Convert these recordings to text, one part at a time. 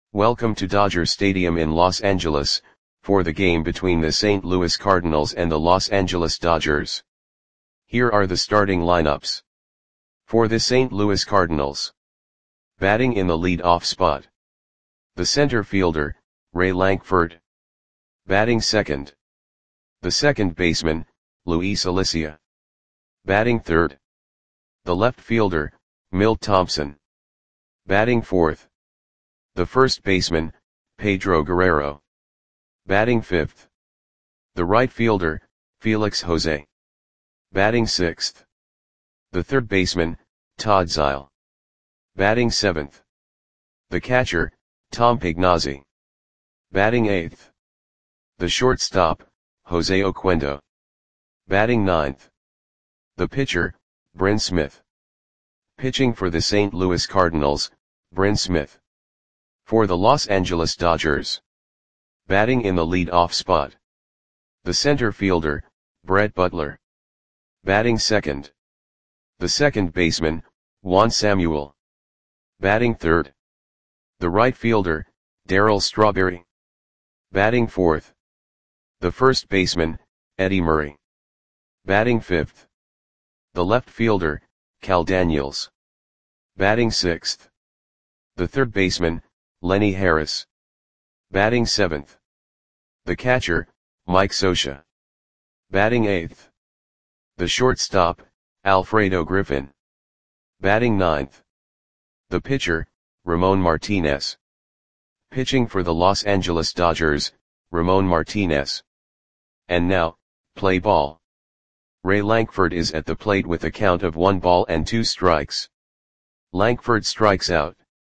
Welcome to Dodger Stadium in Los Angeles, for the game between the St. Louis Cardinals and the Los Angeles Dodgers. Here are the starting lineups. For the St. Louis Cardinals. Batting in the lead-off spot. The center fielder, Ray Lankford. Batting second. The second baseman, Luis Alicia. Batting third. The left fielder, Milt Thompson. Batting fourth. The first baseman, Pedro Guerrero. Batting fifth. The right fielder, Felix Jose. Batting sixth. The third baseman, Todd Zeile. Batting seventh. The catcher, Tom Pagnozzi. Batting eighth. The shortstop, Jose Oquendo. Batting ninth. The pitcher, Bryn Smith. Pitching for the St. Louis Cardinals, Bryn Smith. For the Los Angeles Dodgers. Batting in the lead-off spot. The center fielder, Brett Butler. Batting second. The second baseman, Juan Samuel. Batting third. The right fielder, Darryl Strawberry. Batting fourth. The first baseman, Eddie Murray. Batting fifth. The left fielder, Cal Daniels. Batting sixth. The third baseman, Lenny Harris. Batting seventh. The catcher, Mike Scioscia. Batting eighth. The shortstop, Alfredo Griffin. Batting ninth. The pitcher, Ramon Martinez. Pitching for the Los Angeles Dodgers, Ramon Martinez. And now, play ball. Ray Lankford is at the plate with a count of 1 ball and 2 strikes. Lankford strikes out.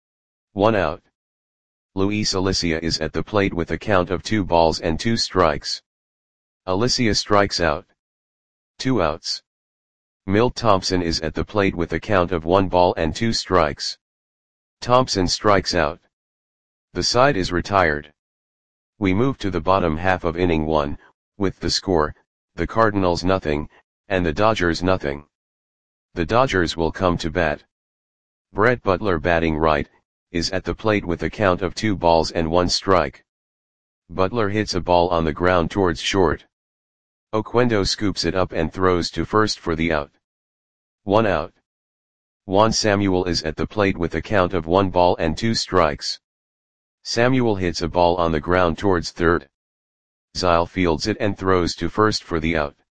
1 out. Luis Alicia is at the plate with a count of 2 balls and 2 strikes. Alicia strikes out. 2 outs. Milt Thompson is at the plate with a count of 1 ball and 2 strikes. Thompson strikes out. The side is retired. We move to the bottom half of inning 1, with the score, the Cardinals nothing, and the Dodgers nothing. The Dodgers will come to bat. Brett Butler batting right, is at the plate with a count of 2 balls and 1 strike. Butler hits a ball on the ground towards short. Oquendo scoops it up and throws to first for the out. 1 out. Juan Samuel is at the plate with a count of 1 ball and 2 strikes. Samuel hits a ball on the ground towards third. Zeile fields it and throws to first for the out.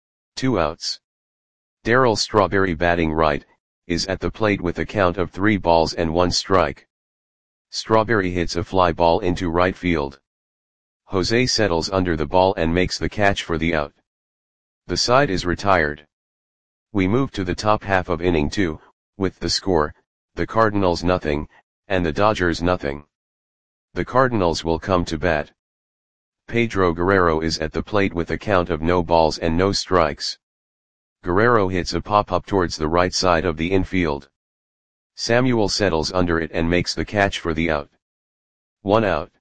2 outs. Darryl Strawberry batting right, is at the plate with a count of 3 balls and 1 strike. Strawberry hits a fly ball into right field. Jose settles under the ball and makes the catch for the out. The side is retired. We move to the top half of inning 2, with the score, the Cardinals nothing, and the Dodgers nothing. The Cardinals will come to bat. Pedro Guerrero is at the plate with a count of no balls and no strikes. Guerrero hits a pop-up towards the right side of the infield. Samuel settles under it and makes the catch for the out. 1 out.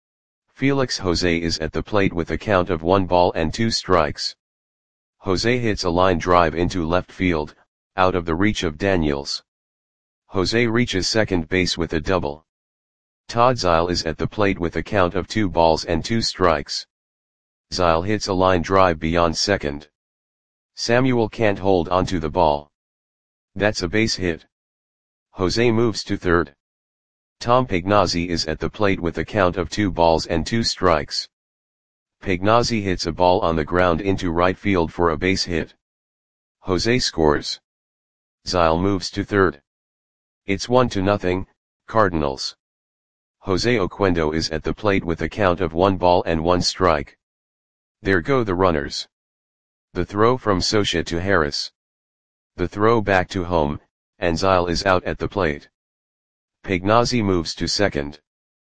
Felix Jose is at the plate with a count of 1 ball and 2 strikes. Jose hits a line drive into left field, out of the reach of Daniels. Jose reaches second base with a double. Todd Zeile is at the plate with a count of 2 balls and 2 strikes. Zeile hits a line drive beyond second. Samuel can't hold onto the ball. That's a base hit. Jose moves to third. Tom Pagnozzi is at the plate with a count of 2 balls and 2 strikes. Pagnozzi hits a ball on the ground into right field for a base hit. Jose scores. Zeile moves to third. It's 1-0, Cardinals. Jose Oquendo is at the plate with a count of 1 ball and 1 strike. There go the runners. The throw from Scioscia to Harris. The throw back to home, and Zeile is out at the plate. Pagnozzi moves to second.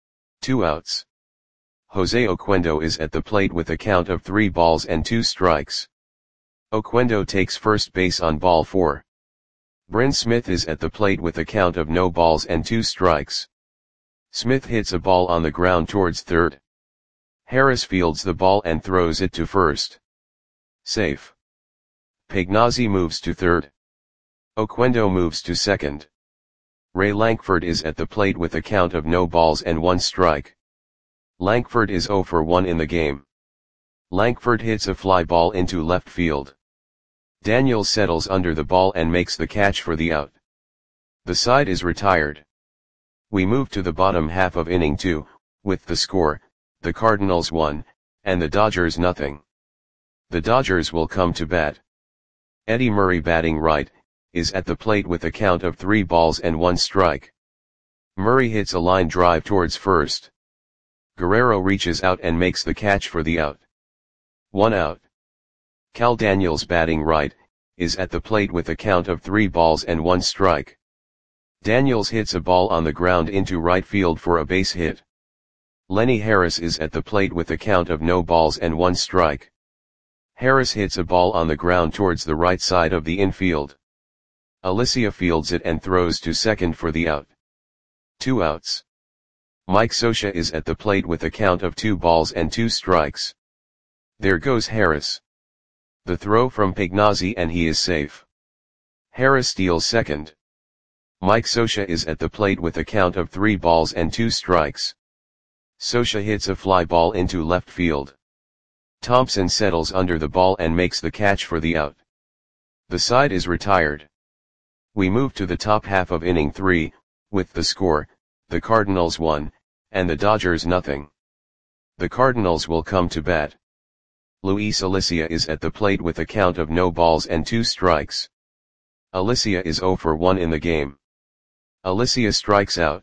2 outs. Jose Oquendo is at the plate with a count of 3 balls and 2 strikes. Oquendo takes first base on ball 4. Bryn Smith is at the plate with a count of no balls and 2 strikes. Smith hits a ball on the ground towards third. Harris fields the ball and throws it to first. Safe. Pagnozzi moves to third. Oquendo moves to second. Ray Lankford is at the plate with a count of no balls and 1 strike. Lankford is 0 for 1 in the game. Lankford hits a fly ball into left field. Daniels settles under the ball and makes the catch for the out. The side is retired. We move to the bottom half of inning 2, with the score, the Cardinals 1, and the Dodgers nothing. The Dodgers will come to bat. Eddie Murray, batting right, is at the plate with a count of 3 balls and 1 strike. Murray hits a line drive towards first. Guerrero reaches out and makes the catch for the out. 1 out. Cal Daniels, batting right, is at the plate with a count of 3 balls and 1 strike. Daniels hits a ball on the ground into right field for a base hit. Lenny Harris is at the plate with a count of no balls and 1 strike. Harris hits a ball on the ground towards the right side of the infield. Alicia fields it and throws to second for the out. 2 outs. Mike Scioscia is at the plate with a count of 2 balls and 2 strikes. There goes Harris. The throw from Pagnozzi and he is safe. Harris steals second. Mike Scioscia is at the plate with a count of 3 balls and 2 strikes. Scioscia hits a fly ball into left field. Thompson settles under the ball and makes the catch for the out. The side is retired. We move to the top half of inning 3, with the score, the Cardinals 1, and the Dodgers nothing. The Cardinals will come to bat. Luis Alicia is at the plate with a count of no balls and 2 strikes. Alicia is 0 for 1 in the game. Alicia strikes out.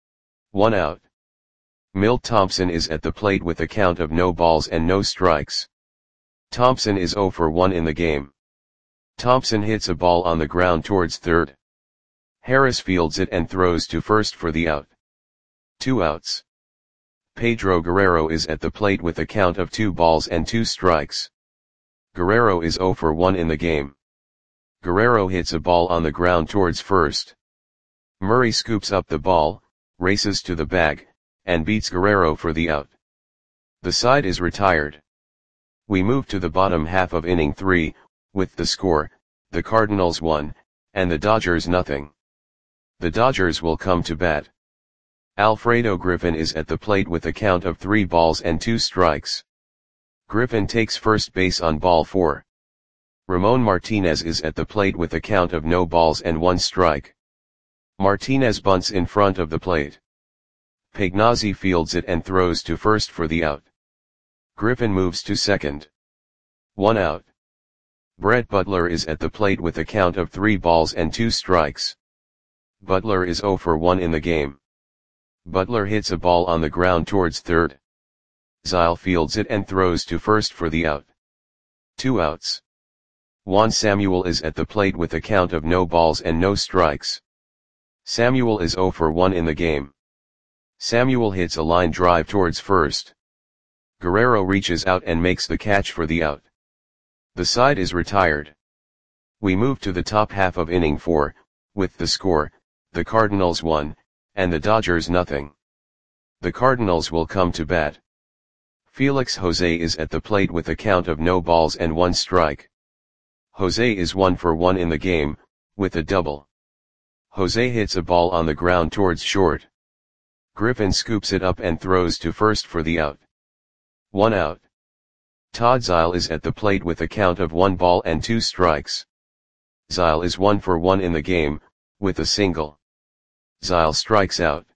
1 out. Milt Thompson is at the plate with a count of no balls and no strikes. Thompson is 0 for 1 in the game. Thompson hits a ball on the ground towards third. Harris fields it and throws to first for the out. 2 outs. Pedro Guerrero is at the plate with a count of 2 balls and 2 strikes. Guerrero is 0 for 1 in the game. Guerrero hits a ball on the ground towards first. Murray scoops up the ball, races to the bag, and beats Guerrero for the out. The side is retired. We move to the bottom half of inning 3, with the score, the Cardinals 1, and the Dodgers nothing. The Dodgers will come to bat. Alfredo Griffin is at the plate with a count of 3 balls and 2 strikes. Griffin takes first base on ball 4. Ramon Martinez is at the plate with a count of no balls and 1 strike. Martinez bunts in front of the plate. Pagnozzi fields it and throws to first for the out. Griffin moves to second. 1 out. Brett Butler is at the plate with a count of 3 balls and 2 strikes. Butler is 0 for 1 in the game. Butler hits a ball on the ground towards third. Zile fields it and throws to first for the out. 2 outs. Juan Samuel is at the plate with a count of no balls and no strikes. Samuel is 0 for 1 in the game. Samuel hits a line drive towards first. Guerrero reaches out and makes the catch for the out. The side is retired. We move to the top half of inning 4, with the score, the Cardinals 1, and the Dodgers nothing. The Cardinals will come to bat. Felix Jose is at the plate with a count of no balls and 1 strike. Jose is 1 for 1 in the game, with a double. Jose hits a ball on the ground towards short. Griffin scoops it up and throws to first for the out. 1 out. Todd Zile is at the plate with a count of 1 ball and 2 strikes. Zile is 1 for 1 in the game, with a single. Zile strikes out.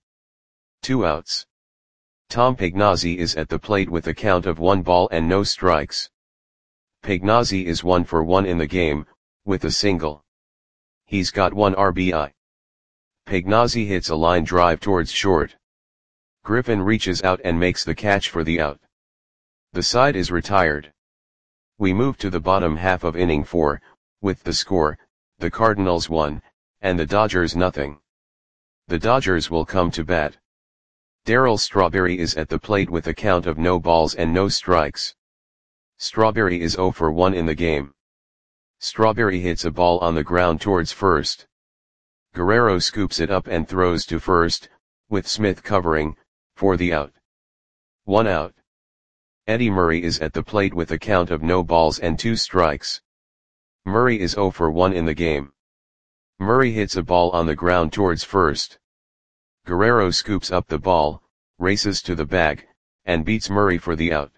2 outs. Tom Pagnozzi is at the plate with a count of 1 ball and no strikes. Pagnozzi is 1 for 1 in the game, with a single. He's got 1 RBI. Pagnozzi hits a line drive towards short. Griffin reaches out and makes the catch for the out. The side is retired. We move to the bottom half of inning 4, with the score, the Cardinals 1, and the Dodgers nothing. The Dodgers will come to bat. Darryl Strawberry is at the plate with a count of no balls and no strikes. Strawberry is 0 for 1 in the game. Strawberry hits a ball on the ground towards first. Guerrero scoops it up and throws to first, with Smith covering, for the out. 1 out. Eddie Murray is at the plate with a count of no balls and 2 strikes. Murray is 0 for 1 in the game. Murray hits a ball on the ground towards first. Guerrero scoops up the ball, races to the bag, and beats Murray for the out.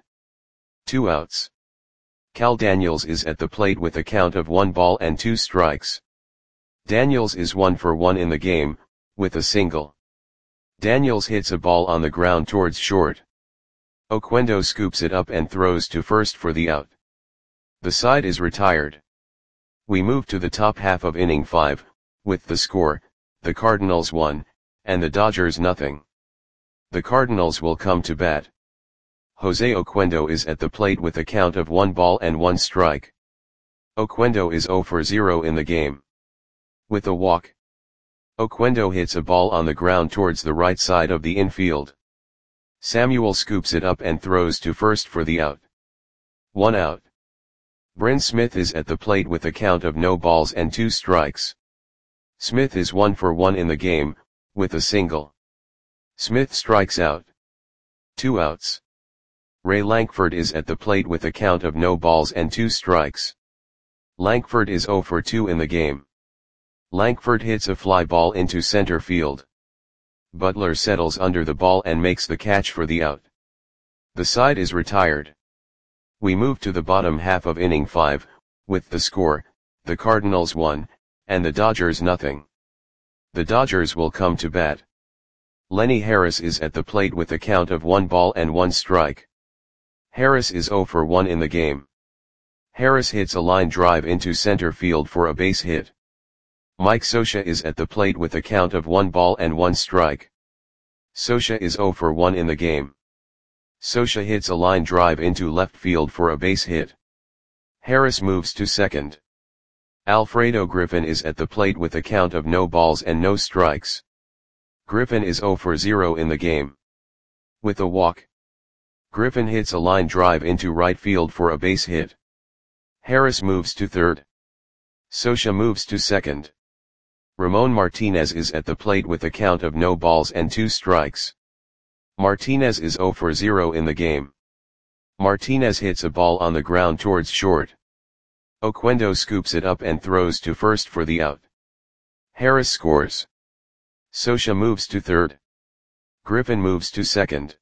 2 outs. Cal Daniels is at the plate with a count of 1 ball and 2 strikes. Daniels is 1 for 1 in the game, with a single. Daniels hits a ball on the ground towards short. Oquendo scoops it up and throws to first for the out. The side is retired. We move to the top half of inning 5, with the score, the Cardinals 1, and the Dodgers nothing. The Cardinals will come to bat. Jose Oquendo is at the plate with a count of 1 ball and 1 strike. Oquendo is 0 for 0 in the game. With a walk. Oquendo hits a ball on the ground towards the right side of the infield. Samuel scoops it up and throws to first for the out. 1 out. Bryn Smith is at the plate with a count of no balls and 2 strikes. Smith is 1 for 1 in the game, with a single. Smith strikes out. 2 outs. Ray Lankford is at the plate with a count of no balls and 2 strikes. Lankford is 0 for 2 in the game. Lankford hits a fly ball into center field. Butler settles under the ball and makes the catch for the out. The side is retired. We move to the bottom half of inning 5, with the score, the Cardinals 1, and the Dodgers nothing. The Dodgers will come to bat. Lenny Harris is at the plate with a count of 1 ball and 1 strike. Harris is 0 for 1 in the game. Harris hits a line drive into center field for a base hit. Mike Scioscia is at the plate with a count of 1 ball and 1 strike. Scioscia is 0 for 1 in the game. Scioscia hits a line drive into left field for a base hit. Harris moves to second. Alfredo Griffin is at the plate with a count of no balls and no strikes. Griffin is 0 for 0 in the game. With a walk. Griffin hits a line drive into right field for a base hit. Harris moves to third. Scioscia moves to second. Ramon Martinez is at the plate with a count of no balls and 2 strikes. Martinez is 0 for 0 in the game. Martinez hits a ball on the ground towards short. Oquendo scoops it up and throws to first for the out. Harris scores. Scioscia moves to third. Griffin moves to second.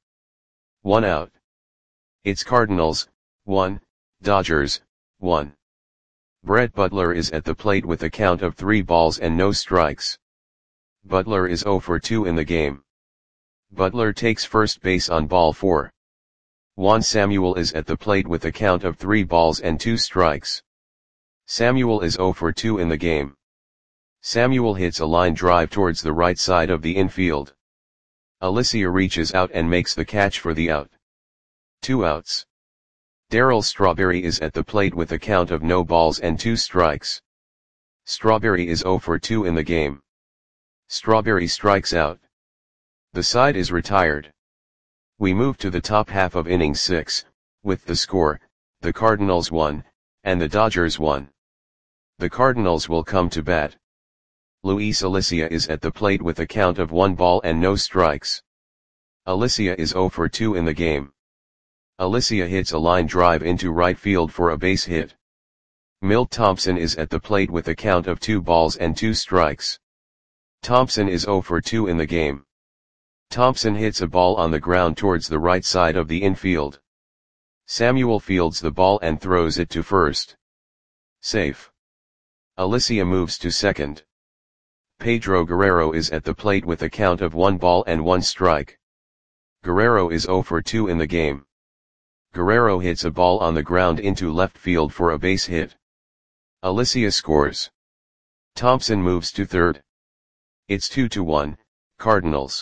1 out. It's Cardinals, 1, Dodgers, 1. Brett Butler is at the plate with a count of 3 balls and no strikes. Butler is 0 for 2 in the game. Butler takes first base on ball 4. Juan Samuel is at the plate with a count of 3 balls and 2 strikes. Samuel is 0 for 2 in the game. Samuel hits a line drive towards the right side of the infield. Alicia reaches out and makes the catch for the out. 2 outs. Darryl Strawberry is at the plate with a count of no balls and 2 strikes. Strawberry is 0 for 2 in the game. Strawberry strikes out. The side is retired. We move to the top half of inning 6, with the score, the Cardinals 1, and the Dodgers 1. The Cardinals will come to bat. Luis Alicia is at the plate with a count of 1 ball and no strikes. Alicia is 0 for 2 in the game. Alicia hits a line drive into right field for a base hit. Milt Thompson is at the plate with a count of 2 balls and 2 strikes. Thompson is 0 for 2 in the game. Thompson hits a ball on the ground towards the right side of the infield. Samuel fields the ball and throws it to first. Safe. Alicia moves to second. Pedro Guerrero is at the plate with a count of 1 ball and 1 strike. Guerrero is 0 for 2 in the game. Guerrero hits a ball on the ground into left field for a base hit. Alicia scores. Thompson moves to third. It's 2-1, Cardinals.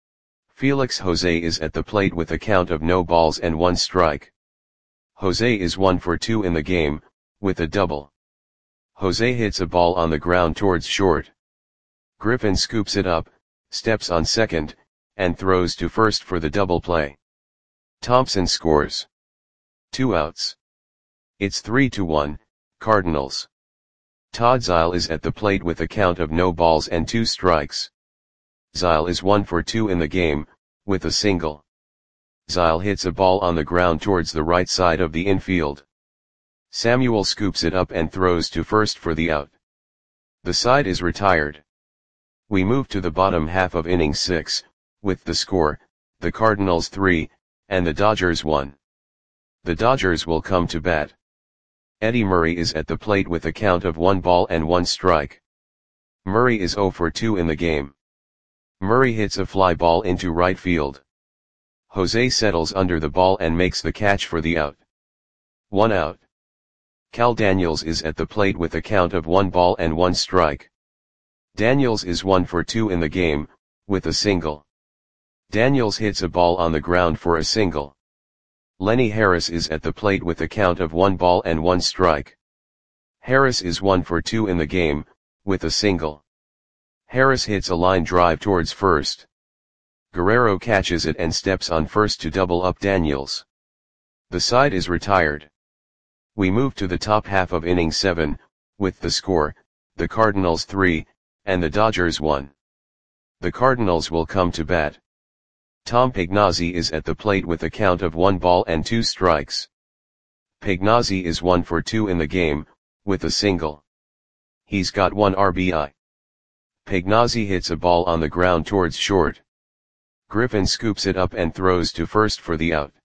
Felix Jose is at the plate with a count of no balls and 1 strike. Jose is 1 for 2 in the game, with a double. Jose hits a ball on the ground towards short. Griffin scoops it up, steps on second, and throws to first for the double play. Thompson scores. 2 outs. It's 3-1, Cardinals. Todd Zeile is at the plate with a count of no balls and 2 strikes. Zeile is 1 for 2 in the game, with a single. Zeile hits a ball on the ground towards the right side of the infield. Samuel scoops it up and throws to first for the out. The side is retired. We move to the bottom half of inning 6, with the score, the Cardinals 3, and the Dodgers 1. The Dodgers will come to bat. Eddie Murray is at the plate with a count of 1 ball and 1 strike. Murray is 0 for 2 in the game. Murray hits a fly ball into right field. Jose settles under the ball and makes the catch for the out. 1 out. Cal Daniels is at the plate with a count of 1 ball and 1 strike. Daniels is 1 for 2 in the game, with a single. Daniels hits a ball on the ground for a single. Lenny Harris is at the plate with a count of 1 ball and 1 strike. Harris is 1 for 2 in the game, with a single. Harris hits a line drive towards first. Guerrero catches it and steps on first to double up Daniels. The side is retired. We move to the top half of inning 7, with the score, the Cardinals 3, and the Dodgers 1. The Cardinals will come to bat. Tom Pagnozzi is at the plate with a count of 1 ball and 2 strikes. Pagnozzi is 1 for 2 in the game, with a single. He's got 1 RBI. Pagnozzi hits a ball on the ground towards short. Griffin scoops it up and throws to first for the out.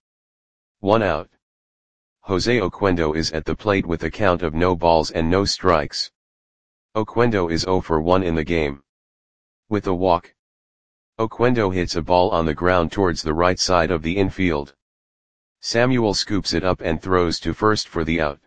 1 out. Jose Oquendo is at the plate with a count of no balls and no strikes. Oquendo is 0 for 1 in the game. With a walk. Oquendo hits a ball on the ground towards the right side of the infield. Samuel scoops it up and throws to first for the out.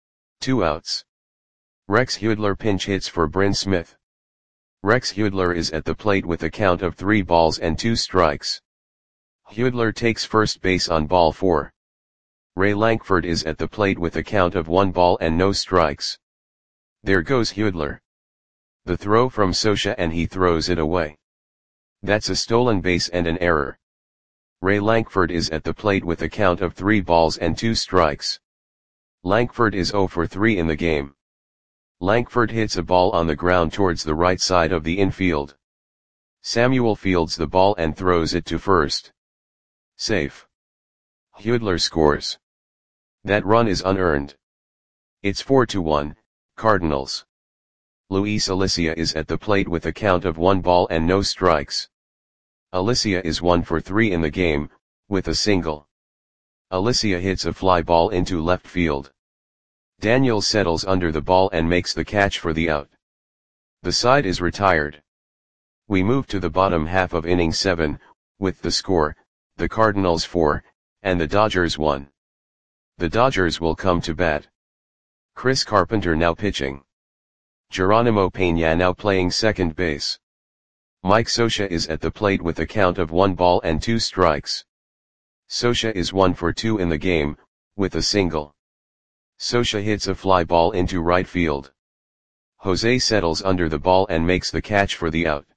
2 outs. Rex Hudler pinch hits for Bryn Smith. Rex Hudler is at the plate with a count of 3 balls and 2 strikes. Hudler takes first base on ball 4. Ray Lankford is at the plate with a count of 1 ball and no strikes. There goes Hudler. The throw from Scioscia and he throws it away. That's a stolen base and an error. Ray Lankford is at the plate with a count of 3 balls and 2 strikes. Lankford is 0 for 3 in the game. Lankford hits a ball on the ground towards the right side of the infield. Samuel fields the ball and throws it to first. Safe. Hudler scores. That run is unearned. It's 4-1, Cardinals. Luis Alicia is at the plate with a count of 1 ball and no strikes. Alicia is 1 for 3 in the game, with a single. Alicia hits a fly ball into left field. Daniels settles under the ball and makes the catch for the out. The side is retired. We move to the bottom half of inning 7, with the score, the Cardinals 4, and the Dodgers 1. The Dodgers will come to bat. Chris Carpenter now pitching. Geronimo Peña now playing second base. Mike Scioscia is at the plate with a count of 1 ball and 2 strikes. Scioscia is 1 for 2 in the game, with a single. Scioscia hits a fly ball into right field. Jose settles under the ball and makes the catch for the out.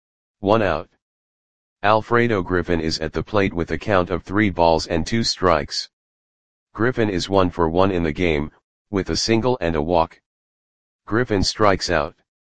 1 out. Alfredo Griffin is at the plate with a count of 3 balls and 2 strikes. Griffin is 1 for 1 in the game, with a single and a walk. Griffin strikes out.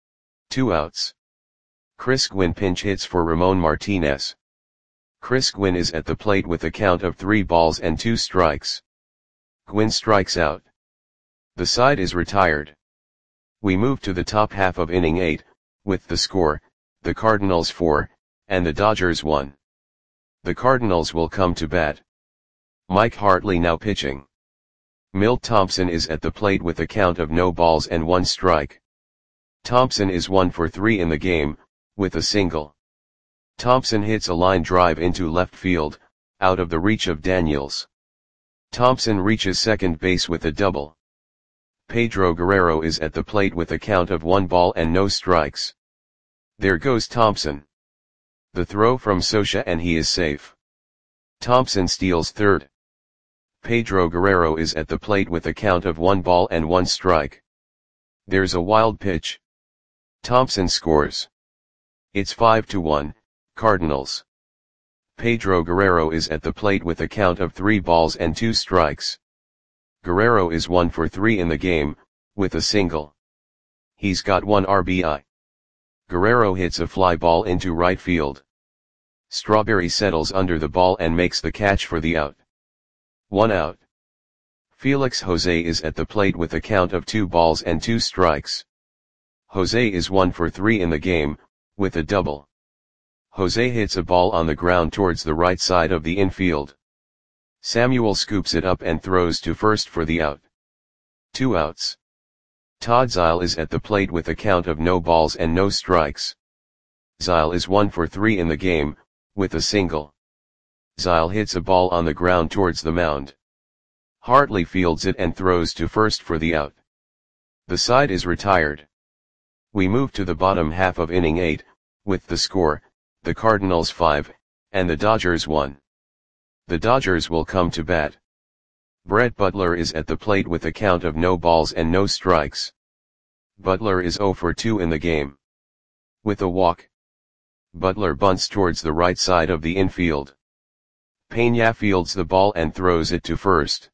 2 outs. Chris Gwynn pinch hits for Ramon Martinez. Chris Gwynn is at the plate with a count of 3 balls and 2 strikes. Gwynn strikes out. The side is retired. We move to the top half of inning 8, with the score, the Cardinals 4, and the Dodgers 1. The Cardinals will come to bat. Mike Hartley now pitching. Milt Thompson is at the plate with a count of no balls and 1 strike. Thompson is 1 for 3 in the game, with a single. Thompson hits a line drive into left field, out of the reach of Daniels. Thompson reaches second base with a double. Pedro Guerrero is at the plate with a count of 1 ball and no strikes. There goes Thompson. The throw from Scioscia and he is safe. Thompson steals third. Pedro Guerrero is at the plate with a count of 1 ball and 1 strike. There's a wild pitch. Thompson scores. It's 5-1, Cardinals. Pedro Guerrero is at the plate with a count of 3 balls and 2 strikes. Guerrero is 1 for 3 in the game, with a single. He's got 1 RBI. Guerrero hits a fly ball into right field. Strawberry settles under the ball and makes the catch for the out. 1 out. Felix Jose is at the plate with a count of 2 balls and 2 strikes. Jose is 1 for 3 in the game, with a double. Jose hits a ball on the ground towards the right side of the infield. Samuel scoops it up and throws to first for the out. 2 outs. Todd Zeile is at the plate with a count of no balls and no strikes. Zeile is 1 for 3 in the game, with a single. Zeile hits a ball on the ground towards the mound. Hartley fields it and throws to first for the out. The side is retired. We move to the bottom half of inning 8, with the score, the Cardinals 5, and the Dodgers 1. The Dodgers will come to bat. Brett Butler is at the plate with a count of no balls and no strikes. Butler is 0 for 2 in the game. With a walk. Butler bunts towards the right side of the infield. Peña fields the ball and throws it to first.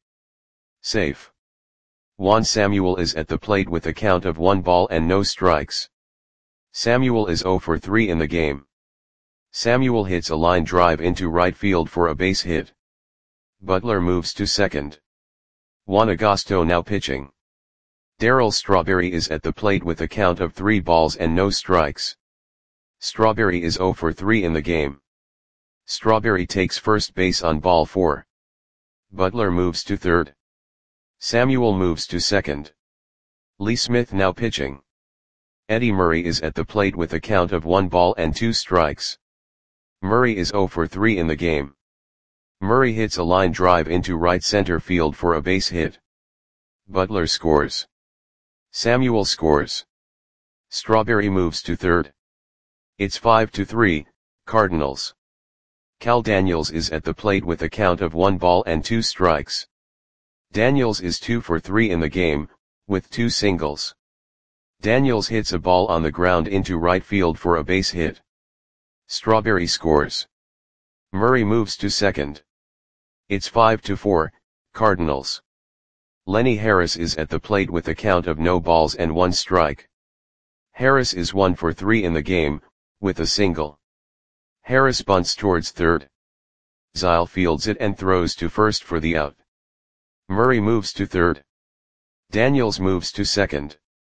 Safe. Juan Samuel is at the plate with a count of 1 ball and no strikes. Samuel is 0 for 3 in the game. Samuel hits a line drive into right field for a base hit. Butler moves to second. Juan Agosto now pitching. Darryl Strawberry is at the plate with a count of 3 balls and no strikes. Strawberry is 0 for 3 in the game. Strawberry takes first base on ball 4. Butler moves to third. Samuel moves to second. Lee Smith now pitching. Eddie Murray is at the plate with a count of 1 ball and 2 strikes. Murray is 0 for 3 in the game. Murray hits a line drive into right center field for a base hit. Butler scores. Samuel scores. Strawberry moves to third. It's 5-3, Cardinals. Cal Daniels is at the plate with a count of 1 ball and 2 strikes. Daniels is 2 for 3 in the game, with 2 singles. Daniels hits a ball on the ground into right field for a base hit. Strawberry scores. Murray moves to second. It's 5-4, Cardinals. Lenny Harris is at the plate with a count of no balls and 1 strike. Harris is 1 for 3 in the game, with a single. Harris bunts towards third. Zeile fields it and throws to first for the out. Murray moves to third. Daniels moves to second.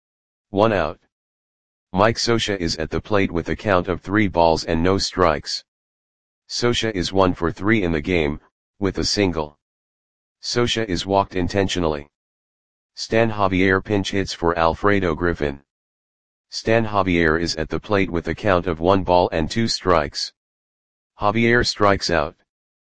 1 out. Mike Scioscia is at the plate with a count of 3 balls and no strikes. Scioscia is 1 for 3 in the game, with a single. Scioscia is walked intentionally. Stan Javier pinch hits for Alfredo Griffin. Stan Javier is at the plate with a count of 1 ball and 2 strikes. Javier strikes out.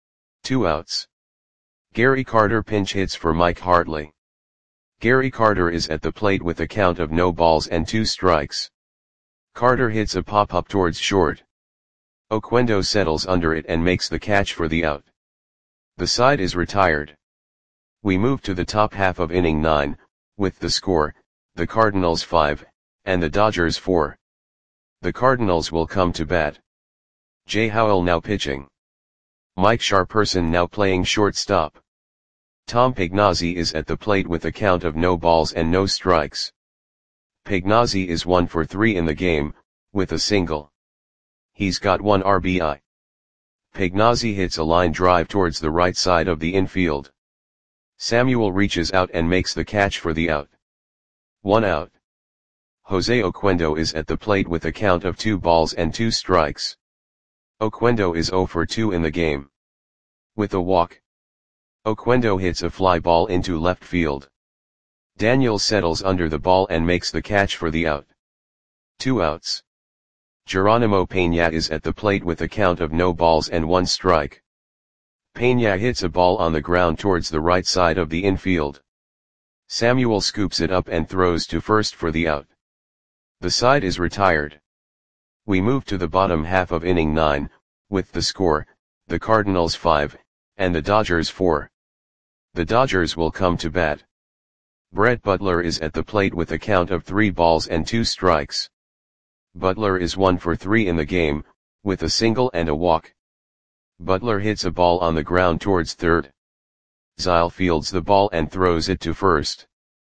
2 outs. Gary Carter pinch hits for Mike Hartley. Gary Carter is at the plate with a count of no balls and 2 strikes. Carter hits a pop-up towards short. Oquendo settles under it and makes the catch for the out. The side is retired. We move to the top half of inning 9, with the score, the Cardinals 5, and the Dodgers 4. The Cardinals will come to bat. Jay Howell now pitching. Mike Sharperson now playing shortstop. Tom Pagnozzi is at the plate with a count of no balls and no strikes. Pagnozzi is 1 for 3 in the game, with a single. He's got 1 RBI. Pagnozzi hits a line drive towards the right side of the infield. Samuel reaches out and makes the catch for the out. 1 out. Jose Oquendo is at the plate with a count of 2 balls and 2 strikes. Oquendo is 0 for 2 in the game. With a walk. Oquendo hits a fly ball into left field. Daniels settles under the ball and makes the catch for the out. 2 outs. Geronimo Peña is at the plate with a count of no balls and 1 strike. Peña hits a ball on the ground towards the right side of the infield. Samuel scoops it up and throws to first for the out. The side is retired. We move to the bottom half of inning 9, with the score, the Cardinals 5, and the Dodgers 4. The Dodgers will come to bat. Brett Butler is at the plate with a count of 3 balls and 2 strikes. Butler is 1 for 3 in the game, with a single and a walk. Butler hits a ball on the ground towards third. Zeile fields the ball and throws it to first.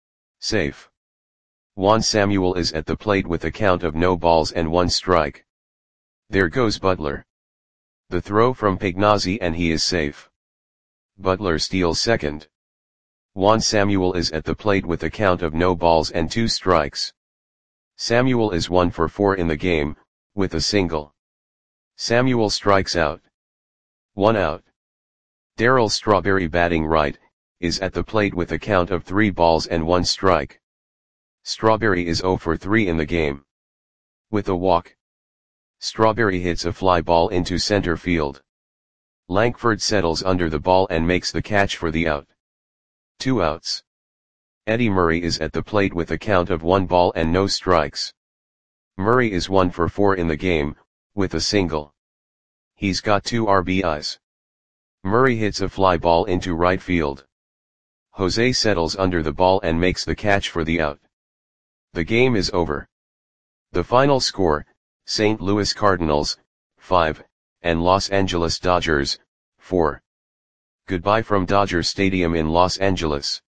Safe. Juan Samuel is at the plate with a count of no balls and 1 strike. There goes Butler. The throw from Pagnozzi and he is safe. Butler steals second. Juan Samuel is at the plate with a count of no balls and 2 strikes. Samuel is 1 for 4 in the game, with a single. Samuel strikes out. 1 out. Darryl Strawberry, batting right, is at the plate with a count of 3 balls and 1 strike. Strawberry is 0 for 3 in the game. With a walk. Strawberry hits a fly ball into center field. Lankford settles under the ball and makes the catch for the out. 2 outs. Eddie Murray is at the plate with a count of 1 ball and no strikes. Murray is 1 for 4 in the game, with a single. He's got 2 RBIs. Murray hits a fly ball into right field. Jose settles under the ball and makes the catch for the out. The game is over. The final score, St. Louis Cardinals, 5, and Los Angeles Dodgers, 4. Goodbye from Dodger Stadium in Los Angeles.